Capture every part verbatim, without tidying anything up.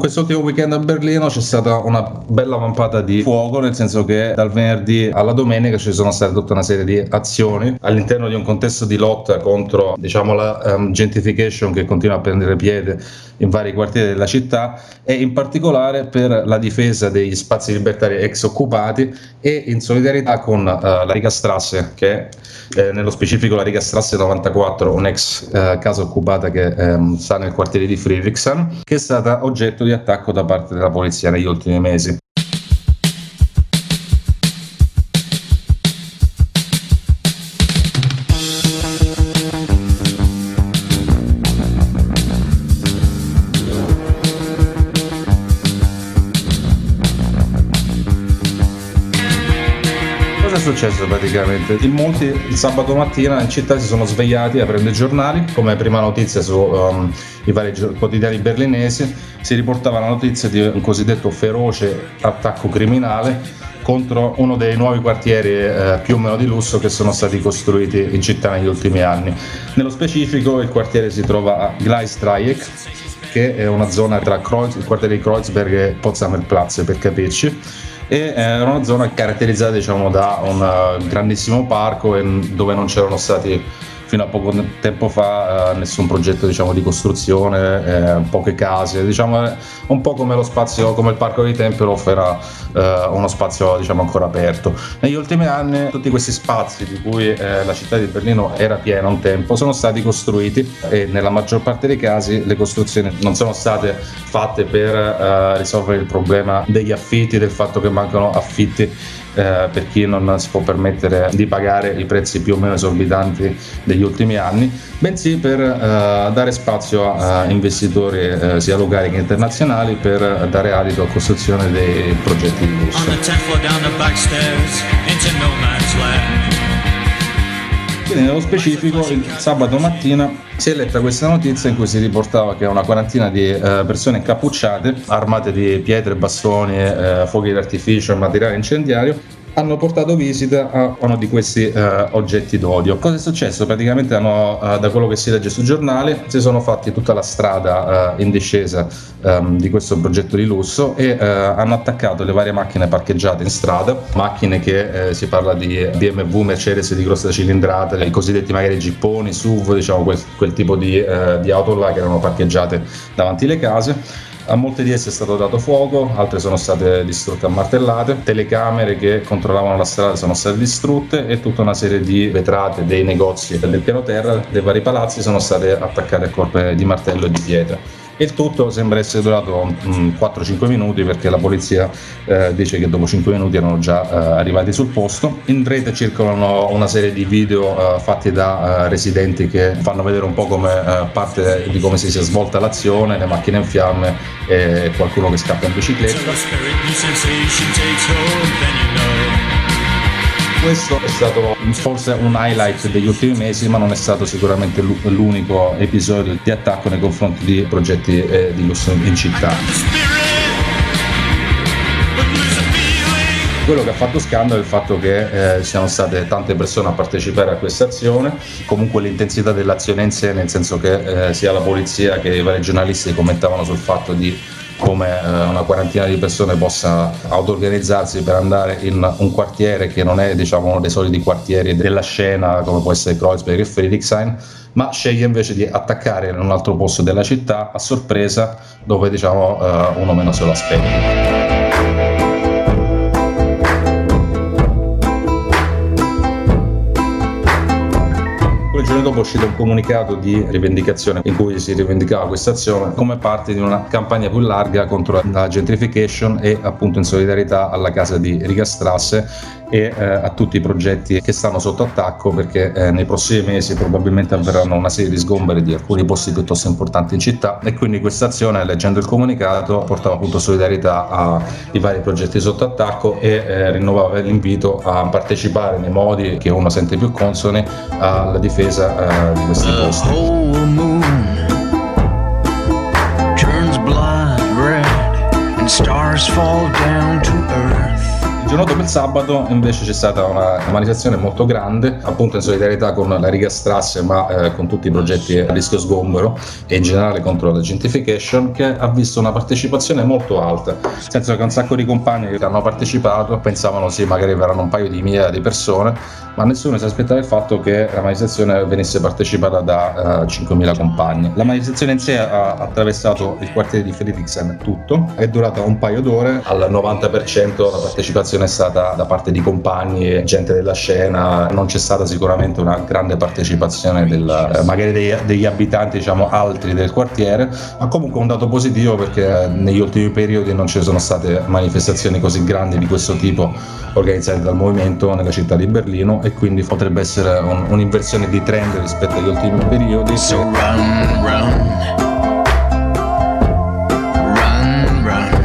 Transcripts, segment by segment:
Quest'ultimo weekend a Berlino c'è stata una bella vampata di fuoco, nel senso che dal venerdì alla domenica ci sono state tutta una serie di azioni all'interno di un contesto di lotta contro, diciamo, la um, gentrification che continua a prendere piede in vari quartieri della città, e in particolare per la difesa degli spazi libertari ex occupati, e in solidarietà con uh, la Rigastrasse, che eh, nello specifico la Rigastrasse novantaquattro, un'ex uh, casa occupata che um, sta nel quartiere di Friedrichshain, che è stata oggetto di attacco da parte della polizia negli ultimi mesi. Cosa è successo praticamente? In molti il sabato mattina in città si sono svegliati a prendere i giornali. Come prima notizia su um, i vari quotidiani berlinesi si riportava la notizia di un cosiddetto feroce attacco criminale contro uno dei nuovi quartieri eh, più o meno di lusso che sono stati costruiti in città negli ultimi anni. Nello specifico il quartiere si trova a Gleisdreieck, che è una zona tra Kreuz, il quartiere di Kreuzberg e Potsdamer Platz, per capirci, e era una zona caratterizzata, diciamo, da un uh, grandissimo parco, e dove non c'erano stati fino a poco tempo fa uh, nessun progetto, diciamo, di costruzione, eh, poche case, diciamo un po' come lo spazio, come il parco di Tempelhof era uh, uno spazio, diciamo, ancora aperto. Negli ultimi anni tutti questi spazi di cui eh, la città di Berlino era piena un tempo sono stati costruiti, e nella maggior parte dei casi le costruzioni non sono state fatte per uh, risolvere il problema degli affitti, del fatto che mancano affitti Eh, per chi non si può permettere di pagare i prezzi più o meno esorbitanti degli ultimi anni, bensì per eh, dare spazio a investitori eh, sia locali che internazionali, per dare adito a costruzione dei progetti di lusso. Quindi nello specifico il sabato mattina si è letta questa notizia in cui si riportava che una quarantina di eh, persone incappucciate, armate di pietre, bastoni, eh, fuochi d'artificio e materiale incendiario, hanno portato visita a uno di questi uh, oggetti d'odio. Cosa è successo? Praticamente hanno, uh, da quello che si legge sui giornali, si sono fatti tutta la strada uh, in discesa um, di questo progetto di lusso, e uh, hanno attaccato le varie macchine parcheggiate in strada, macchine che uh, si parla di B M W, Mercedes di grossa cilindrata, i cosiddetti magari gipponi, S U V, diciamo quel, quel tipo di, uh, di auto là che erano parcheggiate davanti alle case. A molte di esse è stato dato fuoco, altre sono state distrutte a martellate, telecamere che controllavano la strada sono state distrutte, e tutta una serie di vetrate dei negozi del piano terra dei vari palazzi sono state attaccate a colpi di martello e di pietre. Il tutto sembra essere durato um, quattro cinque minuti, perché la polizia eh, dice che dopo cinque minuti erano già eh, arrivati sul posto. In rete circolano una serie di video eh, fatti da eh, residenti che fanno vedere un po' come eh, parte di come si sia svolta l'azione, le macchine in fiamme e qualcuno che scappa in bicicletta. Questo è stato forse un highlight degli ultimi mesi, ma non è stato sicuramente l'unico episodio di attacco nei confronti di progetti eh, di lusso in città. Quello che ha fatto scandalo è il fatto che eh, siano state tante persone a partecipare a questa azione, comunque l'intensità dell'azione in sé, nel senso che eh, sia la polizia che i vari giornalisti commentavano sul fatto di come eh, una quarantina di persone possa auto-organizzarsi per andare in un quartiere che non è, diciamo, uno dei soliti quartieri della scena come può essere Kreuzberg e Friedrichshain, ma sceglie invece di attaccare in un altro posto della città a sorpresa, dove, diciamo, eh, uno meno se lo aspetta. Il giorno dopo è uscito un comunicato di rivendicazione in cui si rivendicava questa azione come parte di una campagna più larga contro la gentrification e appunto in solidarietà alla casa di Rigastrasse e eh, a tutti i progetti che stanno sotto attacco, perché eh, nei prossimi mesi probabilmente avverranno una serie di sgomberi di alcuni posti piuttosto importanti in città, e quindi questa azione, leggendo il comunicato, portava appunto solidarietà ai vari progetti sotto attacco e eh, rinnovava l'invito a partecipare nei modi che uno sente più consoni alla difesa Uh, di questi posti. The whole moon turns blood red and stars fall down to earth. Il giorno dopo il sabato invece c'è stata una manifestazione molto grande, appunto in solidarietà con la Rigastrasse, ma eh, con tutti i progetti a rischio sgombero e in generale contro la gentrification, che ha visto una partecipazione molto alta, nel senso che un sacco di compagni che hanno partecipato pensavano sì, magari verranno un paio di migliaia di persone, ma nessuno si aspettava il fatto che la manifestazione venisse partecipata da uh, cinquemila compagni. La manifestazione in sé ha attraversato il quartiere di Friedrichshain tutto, è durata un paio d'ore, al novanta per cento la partecipazione è stata da parte di compagni, gente della scena, non c'è stata sicuramente una grande partecipazione del, eh, magari degli, degli abitanti diciamo altri del quartiere, ma comunque un dato positivo perché negli ultimi periodi non ci sono state manifestazioni così grandi di questo tipo organizzate dal movimento nella città di Berlino, e quindi potrebbe essere un, un'inversione di trend rispetto agli ultimi periodi. So run, run. Run, run.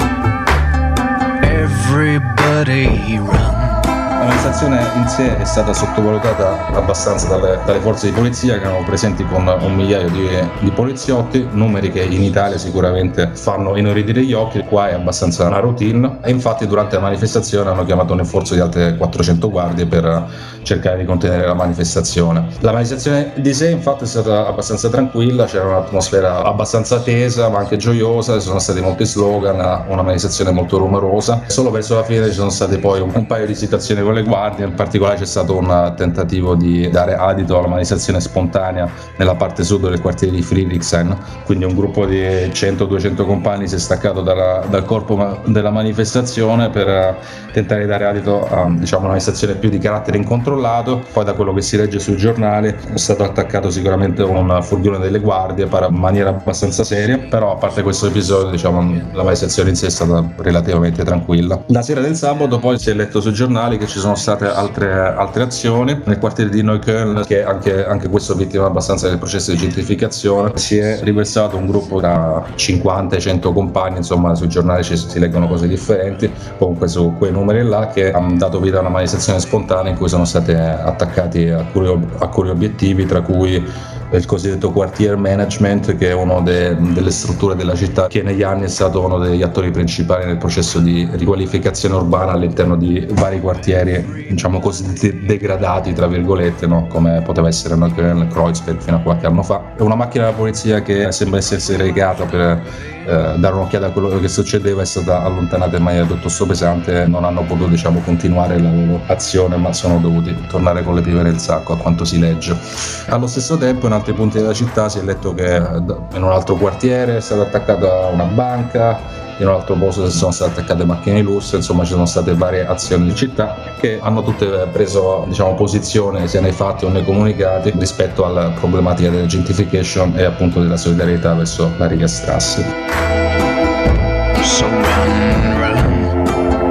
Everybody run. La manifestazione in sé è stata sottovalutata abbastanza dalle, dalle forze di polizia, che erano presenti con un migliaio di, di poliziotti, numeri che in Italia sicuramente fanno inorridire gli occhi. Qua è abbastanza una routine, e infatti durante la manifestazione hanno chiamato un rinforzo di altre quattrocento guardie per cercare di contenere la manifestazione. La manifestazione di sé infatti è stata abbastanza tranquilla, c'era un'atmosfera abbastanza tesa ma anche gioiosa, ci sono stati molti slogan, una manifestazione molto rumorosa. Solo verso la fine ci sono state poi un, un paio di situazioni con le guardie, in particolare c'è stato un tentativo di dare adito alla manifestazione spontanea nella parte sud del quartiere di Friedrichshain, quindi un gruppo di cento duecento compagni si è staccato dalla, dal corpo della manifestazione per tentare di dare adito a diciamo, una manifestazione più di carattere incontrollato. Poi da quello che si legge sui giornali è stato attaccato sicuramente un furgone delle guardie in maniera abbastanza seria, però a parte questo episodio diciamo, la manifestazione in sé è stata relativamente tranquilla. La sera del sabato poi si è letto sui giornali che ci sono state altre, altre azioni nel quartiere di Neukölln, che anche, anche questo vittima abbastanza del processo di gentrificazione. Si è riversato un gruppo da cinquanta cento compagni, insomma sui giornali ci, si leggono cose differenti, comunque su quei numeri là, che hanno dato vita a una manifestazione spontanea in cui sono state attaccati alcuni, alcuni obiettivi, tra cui il cosiddetto quartier management, che è una de, delle strutture della città che negli anni è stato uno degli attori principali nel processo di riqualificazione urbana all'interno di vari quartieri diciamo così degradati tra virgolette, no? Come poteva essere nel Kreuzberg fino a qualche anno fa. È una macchina della polizia che sembra essersi recata per eh, dare un'occhiata a quello che succedeva, è stata allontanata in maniera piuttosto pesante, non hanno potuto diciamo continuare la loro azione, ma sono dovuti tornare con le pive nel sacco, a quanto si legge. Allo stesso tempo in altri punti della città si è letto che in un altro quartiere è stata attaccata una banca, in un altro posto si sono state attaccate macchine di lusso, insomma ci sono state varie azioni di città che hanno tutte preso diciamo posizione sia nei fatti o nei comunicati rispetto alla problematica della gentrification e appunto della solidarietà verso la Rigastrasse. So run, run.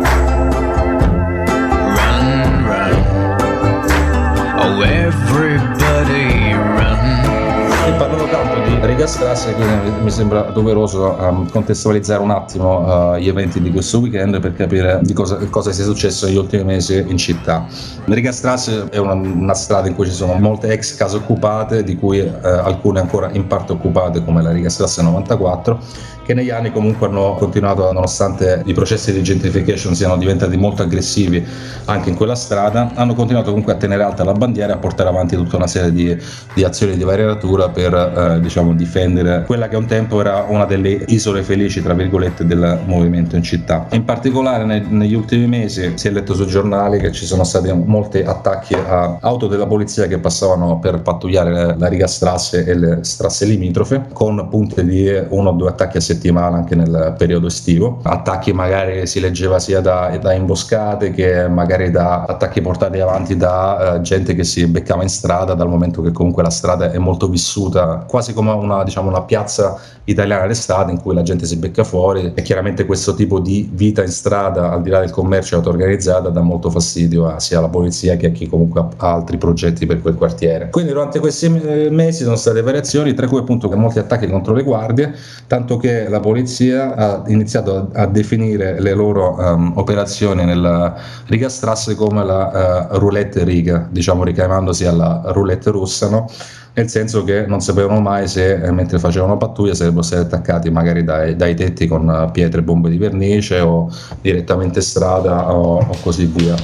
Run, run. Oh, everybody run. E parlando tanto di Rigastrasse, mi sembra doveroso um, contestualizzare un attimo uh, gli eventi di questo weekend per capire di cosa, cosa sia successo negli ultimi mesi in città. Rigastrasse è una, una strada in cui ci sono molte ex case occupate, di cui uh, alcune ancora in parte occupate, come la Rigastrasse novantaquattro, che negli anni comunque hanno continuato, nonostante i processi di gentrification siano diventati molto aggressivi anche in quella strada, hanno continuato comunque a tenere alta la bandiera e a portare avanti tutta una serie di, di azioni di varia natura per eh, diciamo difendere quella che un tempo era una delle isole felici tra virgolette del movimento in città. In particolare ne, negli ultimi mesi si è letto sui giornali che ci sono stati molti attacchi a auto della polizia che passavano per pattugliare la Rigastrasse e le strasse limitrofe, con punte di uno o due attacchi a settimana anche nel periodo estivo. Attacchi magari si leggeva sia da, da imboscate che magari da attacchi portati avanti da uh, gente che si beccava in strada, dal momento che comunque la strada è molto vissuta, quasi come una, diciamo, una piazza italiana d'estate in cui la gente si becca fuori, e chiaramente questo tipo di vita in strada, al di là del commercio auto-organizzata, dà molto fastidio a, sia alla polizia che a chi comunque ha altri progetti per quel quartiere. Quindi durante questi mesi sono state variazioni, tra cui appunto molti attacchi contro le guardie, tanto che la polizia ha iniziato a, a definire le loro um, operazioni nella Rigastrasse come la uh, roulette riga, diciamo richiamandosi alla roulette russa, no? nel senso che non sapevano mai se eh, mentre facevano pattuglia sarebbero stati attaccati magari dai, dai tetti con pietre, bombe di vernice o direttamente strada o, o così via.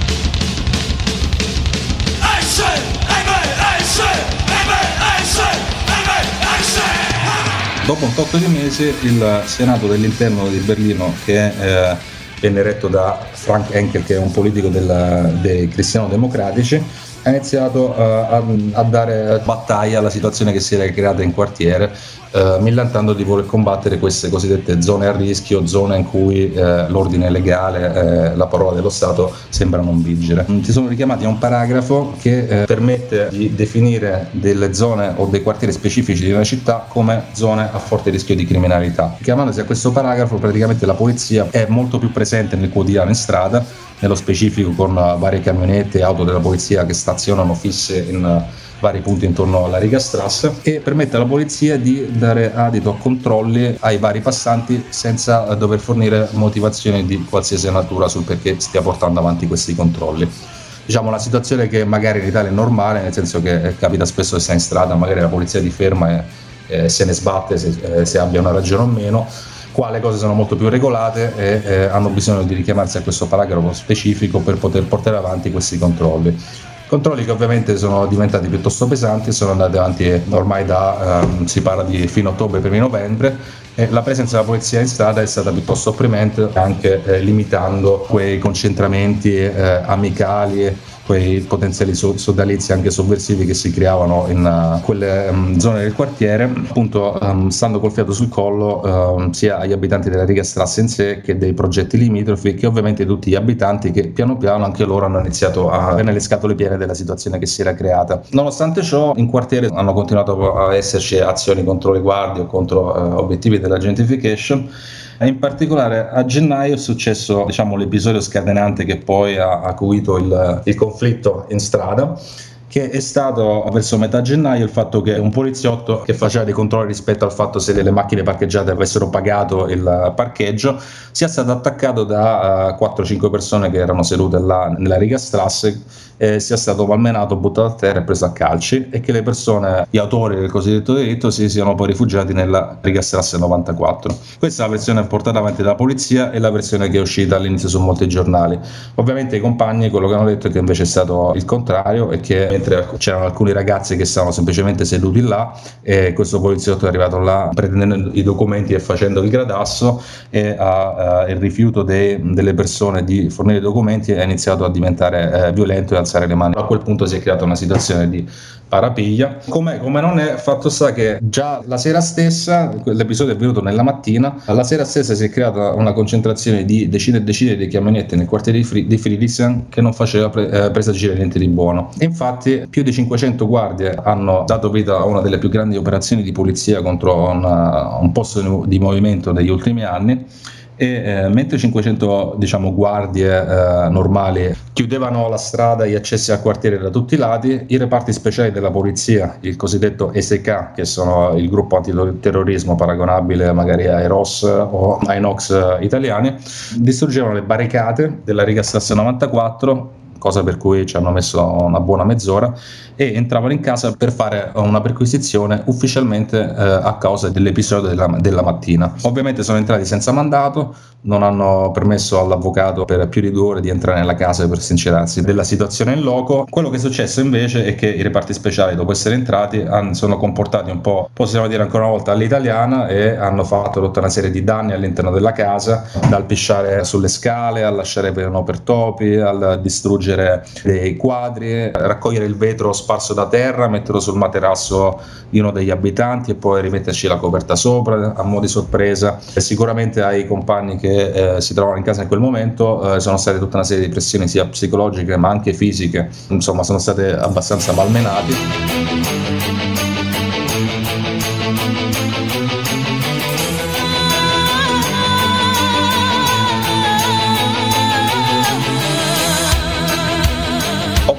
Dopo un tot di mesi il Senato dell'Interno di Berlino, che eh, venne eletto da Frank Henkel, che è un politico del, dei cristiano-democratici, ha iniziato uh, a, a dare battaglia alla situazione che si era creata in quartiere, uh, millantando di voler combattere queste cosiddette zone a rischio, zone in cui uh, l'ordine legale, uh, la parola dello Stato sembra non vigere. Si sono richiamati a un paragrafo che uh, permette di definire delle zone o dei quartieri specifici di una città come zone a forte rischio di criminalità. Chiamandosi a questo paragrafo, praticamente la polizia è molto più presente nel quotidiano in strada, nello specifico con varie camionette e auto della polizia che stazionano fisse in vari punti intorno alla Rigastrasse, e permette alla polizia di dare adito a controlli ai vari passanti senza dover fornire motivazioni di qualsiasi natura sul perché stia portando avanti questi controlli. Diciamo una situazione che magari in Italia è normale, nel senso che capita spesso che stai in strada, magari la polizia ti ferma e eh, se ne sbatte se, eh, se abbia una ragione o meno. Qua le cose sono molto più regolate e eh, hanno bisogno di richiamarsi a questo paragrafo specifico per poter portare avanti questi controlli. Controlli che ovviamente sono diventati piuttosto pesanti, sono andati avanti ormai da, ehm, si parla di fine ottobre, primi novembre, e la presenza della polizia in strada è stata piuttosto opprimente, anche eh, limitando quei concentramenti eh, amicali, quei potenziali sodalizi anche sovversivi che si creavano in uh, quelle um, zone del quartiere, appunto um, stando col fiato sul collo um, sia agli abitanti della Rigastrasse in sé che dei progetti limitrofi, che ovviamente tutti gli abitanti che piano piano anche loro hanno iniziato a avere le scatole piene della situazione che si era creata. Nonostante ciò, in quartiere hanno continuato a esserci azioni contro le guardie o contro uh, obiettivi della gentrification. E in particolare a gennaio è successo, diciamo, l'episodio scatenante che poi ha acuito il, il conflitto in strada, che è stato verso metà gennaio il fatto che un poliziotto che faceva dei controlli rispetto al fatto se le macchine parcheggiate avessero pagato il parcheggio sia stato attaccato da uh, quattro cinque persone che erano sedute là nella Rigastrasse, e sia stato malmenato, buttato a terra e preso a calci, e che le persone, gli autori del cosiddetto delitto, si siano poi rifugiati nella Rigastrasse novantaquattro. Questa è la versione portata avanti dalla polizia e la versione che è uscita all'inizio su molti giornali. Ovviamente i compagni quello che hanno detto è che invece è stato il contrario, e che mentre c'erano alcuni ragazzi che stavano semplicemente seduti là e questo poliziotto è arrivato là prendendo i documenti e facendo il gradasso, e a, uh, il rifiuto dei, delle persone di fornire i documenti è iniziato a diventare uh, violento e alzare le mani. A quel punto si è creata una situazione di parapiglia. Come, come non è, fatto sta che già la sera stessa, l'episodio è venuto nella mattina, alla sera stessa si è creata una concentrazione di decine e decine di camionette nel quartiere di Friedrichshain che non faceva pre, eh, presagire niente di buono. E infatti più di cinquecento guardie hanno dato vita a una delle più grandi operazioni di polizia contro una, un posto di movimento degli ultimi anni. E eh, mentre cinquecento, diciamo, guardie eh, normali chiudevano la strada e gli accessi al quartiere da tutti i lati, i reparti speciali della polizia, il cosiddetto S K, che sono il gruppo antiterrorismo paragonabile magari ai R O S o ai N O X italiani, distruggevano le barricate della Rigastrasse novantaquattro, cosa per cui ci hanno messo una buona mezz'ora, e entravano in casa per fare una perquisizione ufficialmente eh, a causa dell'episodio della, della mattina. Ovviamente sono entrati senza mandato, non hanno permesso all'avvocato per più di due ore di entrare nella casa per sincerarsi della situazione in loco. Quello che è successo invece è che i reparti speciali, dopo essere entrati, hanno, sono comportati un po', possiamo dire ancora una volta, all'italiana, e hanno fatto tutta una serie di danni all'interno della casa, dal pisciare sulle scale, al lasciare veleno per topi, al distruggere dei quadri, raccogliere il vetro sparso da terra, metterlo sul materasso di uno degli abitanti e poi rimetterci la coperta sopra a mo' di sorpresa. E sicuramente ai compagni che eh, si trovavano in casa in quel momento eh, sono state tutta una serie di pressioni sia psicologiche ma anche fisiche, insomma sono state abbastanza malmenati.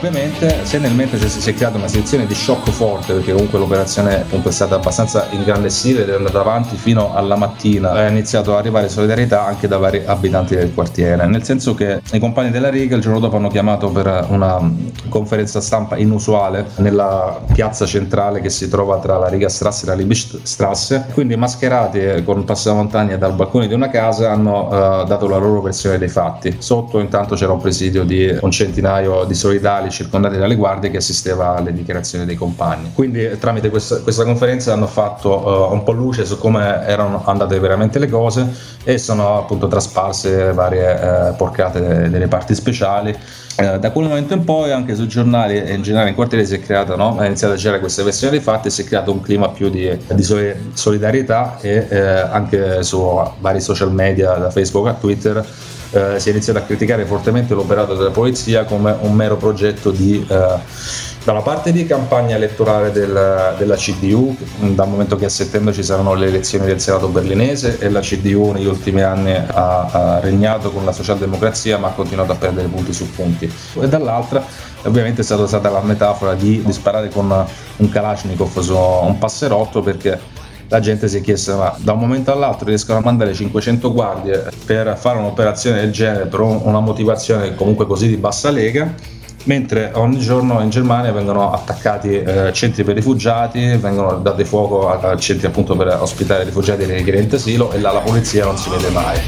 ovviamente se nel mentre si è creata una situazione di shock forte, perché comunque l'operazione appunto è stata abbastanza ingrandesita ed è andata avanti fino alla mattina, è iniziato ad arrivare solidarietà anche da vari abitanti del quartiere, nel senso che i compagni della Riga il giorno dopo hanno chiamato per una conferenza stampa inusuale nella piazza centrale che si trova tra la Rigastrasse e la Liebigstrasse, quindi mascherati con passamontagna dal balcone di una casa hanno uh, dato la loro versione dei fatti. Sotto intanto c'era un presidio di un centinaio di solidali circondati dalle guardie che assisteva alle dichiarazioni dei compagni. Quindi tramite questa, questa conferenza hanno fatto uh, un po' luce su come erano andate veramente le cose e sono appunto trasparse varie uh, porcate delle parti speciali. Eh, da quel momento in poi anche sui giornali e in generale in quartiere si è creata, no? È iniziata a girare questa versione dei fatti e si è creato un clima più di, di solidarietà e eh, anche su vari social media, da Facebook a Twitter, eh, si è iniziato a criticare fortemente l'operato della polizia come un mero progetto di eh, da una parte di campagna elettorale del, della C D U, dal momento che a settembre ci saranno le elezioni del Senato berlinese e la C D U negli ultimi anni ha, ha regnato con la socialdemocrazia ma ha continuato a perdere punti su punti, e dall'altra ovviamente è stata usata la metafora di, di sparare con un Kalashnikov su un passerotto, perché la gente si è chiesta: ma da un momento all'altro riescono a mandare cinquecento guardie per fare un'operazione del genere per una motivazione comunque così di bassa lega, mentre ogni giorno in Germania vengono attaccati eh, centri per rifugiati, vengono date fuoco a, a centri appunto per ospitare rifugiati e richiedenti asilo, e là la polizia non si vede mai.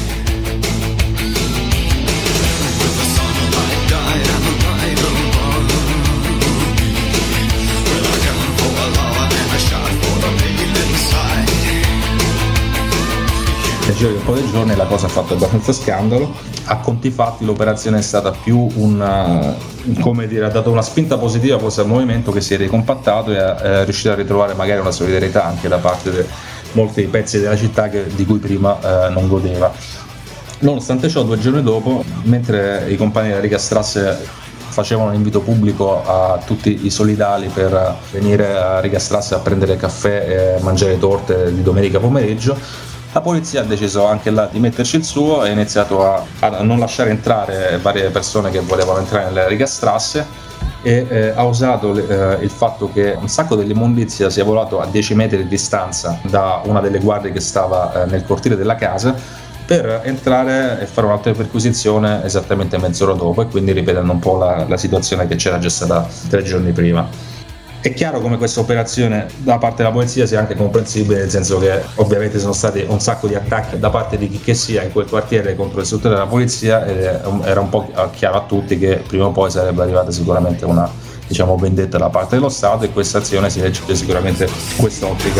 Nel giro di un po' di giorni la cosa ha fatto abbastanza scandalo. A conti fatti l'operazione è stata più un, come dire, ha dato una spinta positiva forse al movimento, che si è ricompattato e è riuscito a ritrovare magari una solidarietà anche da parte di molti pezzi della città che, di cui prima eh, non godeva. Nonostante ciò, due giorni dopo, mentre i compagni della Rigastrasse facevano un invito pubblico a tutti i solidali per venire a Rigastrasse a prendere caffè e mangiare torte di domenica pomeriggio, la polizia ha deciso anche là di metterci il suo e ha iniziato a, a non lasciare entrare varie persone che volevano entrare nella Rigastrasse e eh, ha usato le, eh, il fatto che un sacco dell'immondizia sia volato a dieci metri di distanza da una delle guardie che stava eh, nel cortile della casa, per entrare e fare un'altra perquisizione esattamente mezz'ora dopo, e quindi ripetendo un po' la, la situazione che c'era già stata tre giorni prima. È chiaro come questa operazione da parte della polizia sia anche comprensibile, nel senso che ovviamente sono stati un sacco di attacchi da parte di chi che sia in quel quartiere contro le strutture della polizia, ed era un po' chiaro a tutti che prima o poi sarebbe arrivata sicuramente una, diciamo, vendetta da parte dello Stato, e questa azione si legge sicuramente in quest'ottica.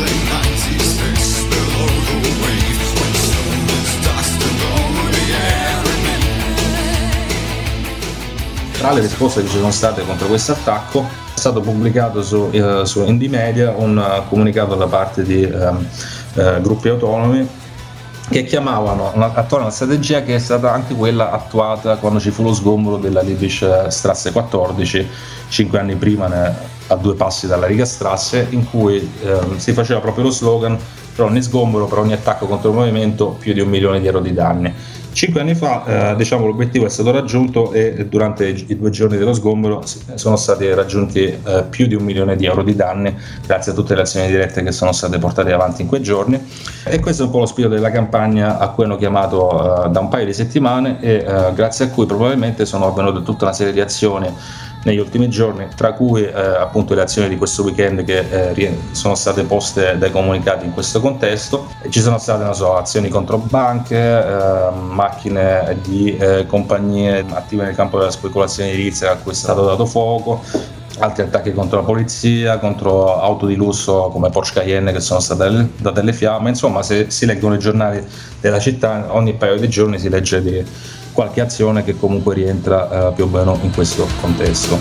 Tra le risposte che ci sono state contro questo attacco è stato pubblicato su, eh, su Indie Media un uh, comunicato da parte di um, uh, gruppi autonomi che chiamavano attuare una strategia che è stata anche quella attuata quando ci fu lo sgombero della Liebigstrasse quattordici, cinque anni prima, ne, a due passi dalla Rigastrasse, in cui eh, si faceva proprio lo slogan: per ogni sgombero, per ogni attacco contro il movimento, più di un milione di euro di danni. Cinque anni fa eh, diciamo, l'obiettivo è stato raggiunto, e durante i due giorni dello sgombero sono stati raggiunti eh, più di un milione di euro di danni, grazie a tutte le azioni dirette che sono state portate avanti in quei giorni. E questo è un po' lo spirito della campagna a cui hanno chiamato eh, da un paio di settimane, e eh, grazie a cui probabilmente sono avvenute tutta una serie di azioni negli ultimi giorni, tra cui eh, appunto le azioni di questo weekend che eh, sono state poste dai comunicati in questo contesto. Ci sono state, non so, azioni contro banche, eh, macchine di eh, compagnie attive nel campo della speculazione edilizia a cui è stato dato fuoco, altri attacchi contro la polizia, contro auto di lusso come Porsche Cayenne che sono state date alle fiamme. Insomma, se si leggono i giornali della città, ogni paio di giorni si legge di qualche azione che comunque rientra eh, più o meno in questo contesto.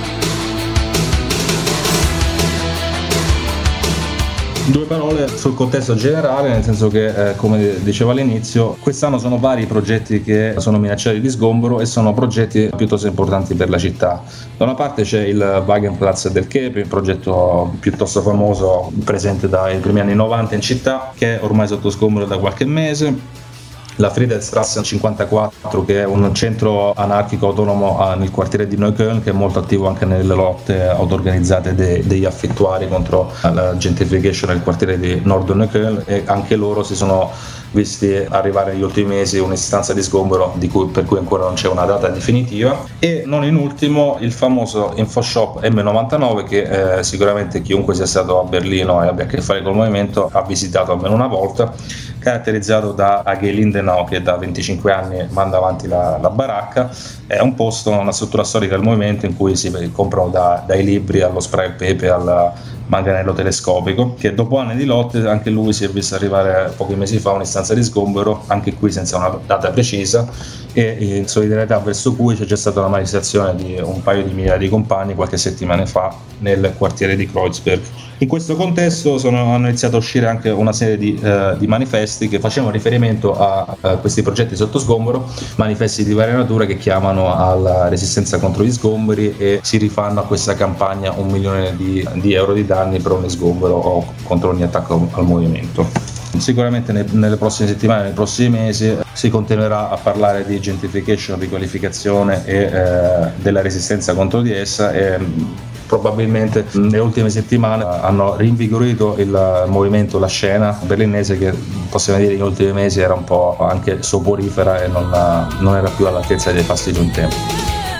Due parole sul contesto generale, nel senso che, eh, come dicevo all'inizio, quest'anno sono vari i progetti che sono minacciati di sgombero, e sono progetti piuttosto importanti per la città. Da una parte c'è il Wagenplatz del Kepe, un progetto piuttosto famoso presente dai primi anni novanta in città, che è ormai sotto sgombero da qualche mese. la Friedrichstraße cinquantaquattro, che è un centro anarchico autonomo uh, nel quartiere di Neukölln, che è molto attivo anche nelle lotte auto-organizzate de- degli affittuari contro uh, la gentrification nel quartiere di Nord Neukölln, e anche loro si sono visti arrivare negli ultimi mesi un'istanza di sgombero di cui, per cui ancora non c'è una data definitiva. E non in ultimo il famoso InfoShop emme novantanove, che eh, sicuramente chiunque sia stato a Berlino e abbia a che fare col movimento ha visitato almeno una volta, caratterizzato da Age Lindenau, che da venticinque anni manda avanti la, la baracca. È un posto, una struttura storica del movimento in cui si comprano da, dai libri allo spray al pepe al manganello telescopico, che dopo anni di lotte anche lui si è visto arrivare pochi mesi fa un'istanza di sgombero, anche qui senza una data precisa, e in solidarietà verso cui c'è già stata una manifestazione di un paio di migliaia di compagni qualche settimana fa nel quartiere di Kreuzberg. In questo contesto sono, hanno iniziato a uscire anche una serie di, eh, di manifesti che facevano riferimento a, a questi progetti sotto sgombero, manifesti di varia natura che chiamano alla resistenza contro gli sgomberi e si rifanno a questa campagna un milione di, di euro di danni per ogni sgombero o contro ogni attacco al movimento. Sicuramente ne, nelle prossime settimane, nei prossimi mesi si continuerà a parlare di gentrification, riqualificazione e eh, della resistenza contro di essa, e probabilmente nelle ultime settimane hanno rinvigorito il movimento, la scena berlinese, che possiamo dire negli ultimi mesi era un po' anche soporifera e non, non era più all'altezza dei passi di un tempo.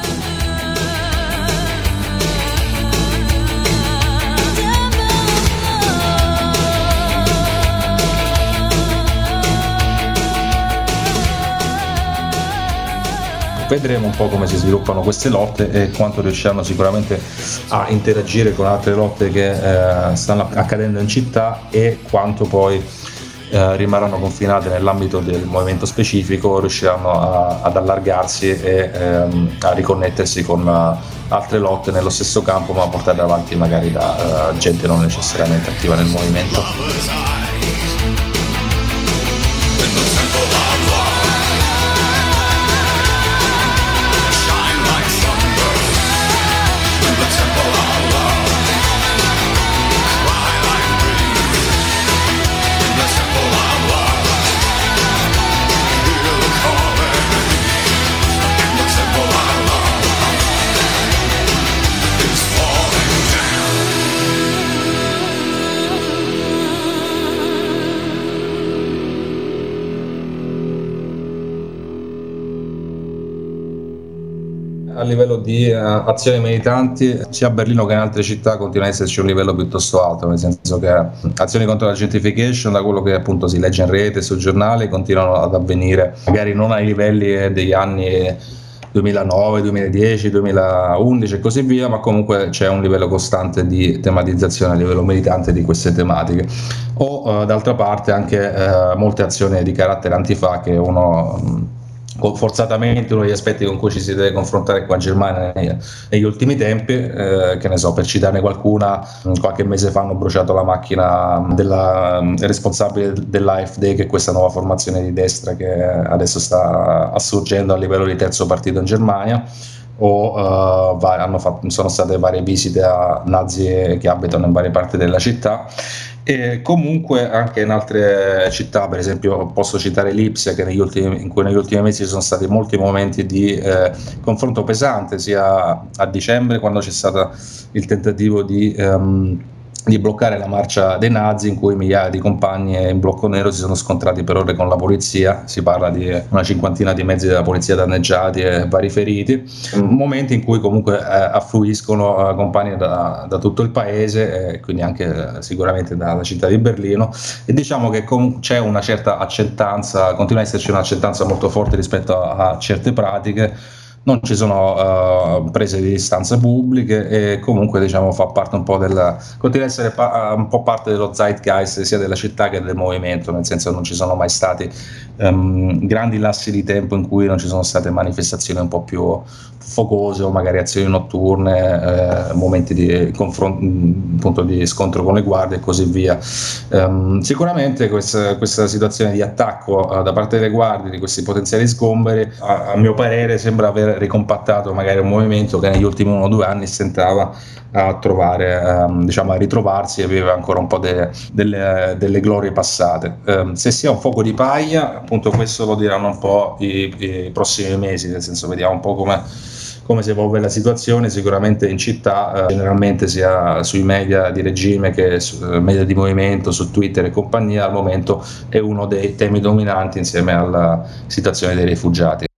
Vedremo un po' come si sviluppano queste lotte e quanto riusciranno sicuramente a interagire con altre lotte che eh, stanno accadendo in città, e quanto poi eh, rimarranno confinate nell'ambito del movimento specifico, riusciranno a, ad allargarsi e ehm, a riconnettersi con uh, altre lotte nello stesso campo, ma portate avanti magari da uh, gente non necessariamente attiva nel movimento. A livello di uh, azioni militanti, sia a Berlino che in altre città continua ad esserci un livello piuttosto alto, nel senso che azioni contro la gentrification, da quello che appunto si legge in rete, sui giornali, continuano ad avvenire, magari non ai livelli degli anni duemilanove, duemiladieci, duemilaundici e così via, ma comunque c'è un livello costante di tematizzazione a livello militante di queste tematiche. O uh, d'altra parte anche uh, molte azioni di carattere antifa, che uno um, forzatamente uno degli aspetti con cui ci si deve confrontare qua in Germania negli ultimi tempi, eh, che ne so, per citarne qualcuna, qualche mese fa hanno bruciato la macchina della responsabile dell'A F D, che è questa nuova formazione di destra che adesso sta assurgendo a livello di terzo partito in Germania. O uh, va, hanno fatto, sono state varie visite a nazi che abitano in varie parti della città. E comunque anche in altre città, per esempio posso citare Lipsia, che negli ultimi, in cui negli ultimi mesi ci sono stati molti momenti di eh, confronto pesante, sia a dicembre, quando c'è stato il tentativo di um, di bloccare la marcia dei nazi, in cui migliaia di compagni in blocco nero si sono scontrati per ore con la polizia. Si parla di una cinquantina di mezzi della polizia danneggiati e vari feriti, momenti in cui comunque eh, affluiscono eh, compagni da, da tutto il paese, e quindi anche eh, sicuramente dalla città di Berlino, e diciamo che com- c'è una certa accettanza, continua ad esserci un'accettanza molto forte rispetto a, a certe pratiche. Non ci sono uh, prese di distanza pubbliche, e comunque diciamo fa parte un po' del, continua ad essere pa- un po' parte dello zeitgeist sia della città che del movimento, nel senso che non ci sono mai stati um, grandi lassi di tempo in cui non ci sono state manifestazioni un po' più focose, o magari azioni notturne, eh, momenti di confronto, appunto, di scontro con le guardie e così via. Um, sicuramente questa, questa situazione di attacco uh, da parte delle guardie di questi potenziali sgomberi, a, a mio parere sembra aver ricompattato magari un movimento che negli ultimi uno o due anni stentava a trovare, ehm, diciamo a ritrovarsi e aveva ancora un po' de, delle, delle glorie passate. Eh, se sia un fuoco di paglia, appunto questo lo diranno un po' i, i prossimi mesi, nel senso vediamo un po' come, come si evolve la situazione. Sicuramente in città, eh, generalmente sia sui media di regime che su eh, media di movimento, su Twitter e compagnia, al momento è uno dei temi dominanti insieme alla situazione dei rifugiati.